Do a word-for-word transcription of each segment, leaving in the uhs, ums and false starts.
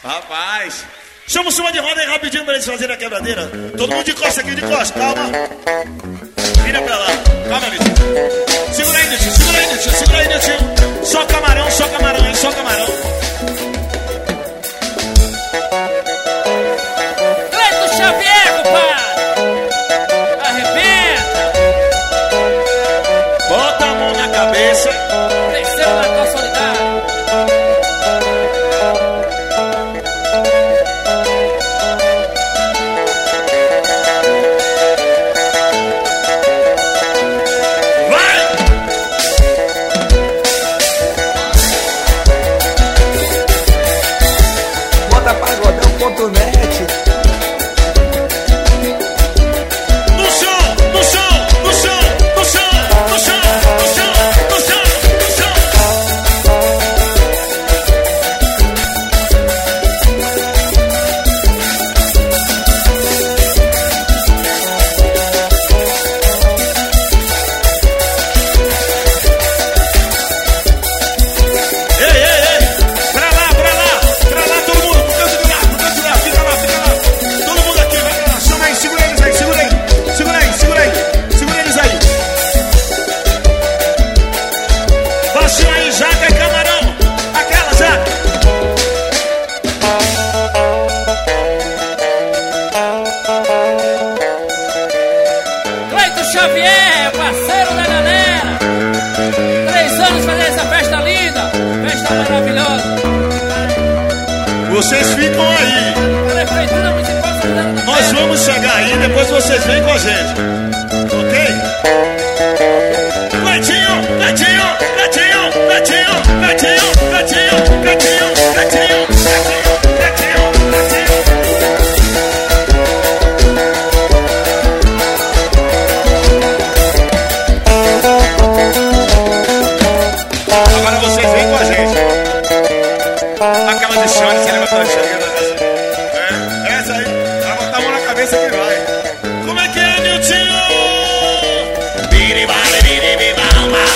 Rapaz, chama o som de roda aí rapidinho pra eles fazerem a quebradeira. Todo mundo de costa aqui, de costa, calma. Vira pra lá, calma, Nitinho. Segura aí, Nitinho, segura aí, Nitinho, segura aí, Nitinho. Só camarão, só camarão aí, só camarão. Cleito Xavier, compadre. Arrebenta. Bota a mão na cabeça. Desceu na tua solidária. Pagodão.net. No chão, no chão, no chão, no chão, no chão, no chão, no chão, no chão. Ei, ei, ei, pra lá, pra lá, pra lá todo mundo, pro canto de lá, pro canto de lá, fica lá, fica lá. Todo mundo aqui, vai pra lá, chama aí, segura eles aí, segura aí, segura aí, segura aí, segura eles aí. Baixinho aí, jaca e camarão, aquela jaca. Cleito Xavier, parceiro da galera. Três anos fazendo essa festa linda, festa maravilhosa. Vocês ficam aí, Prefeitura Municipal de Santana da nós Terra. vamos chegar aí, depois vocês vêm com a gente, ok? Netinho, Netinho, Netinho, Netinho, Netinho, Netinho, Netinho, Netinho, Netinho, Netinho, Netinho. Agora vocês vêm com a gente. Aquela de chão, você lembra aquela de chão? É, essa aí. Vai botar a mão na cabeça que vai. Como é que é, Niltinho? Biribale, biribibamba.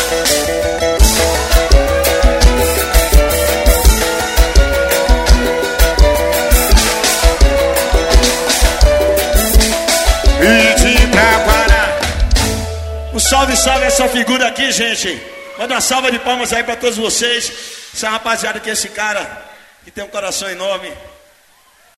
Pedi pra parar. Um salve, salve essa figura aqui, gente. Manda uma salva de palmas aí pra todos vocês. Essa rapaziada aqui, esse cara que tem um coração enorme.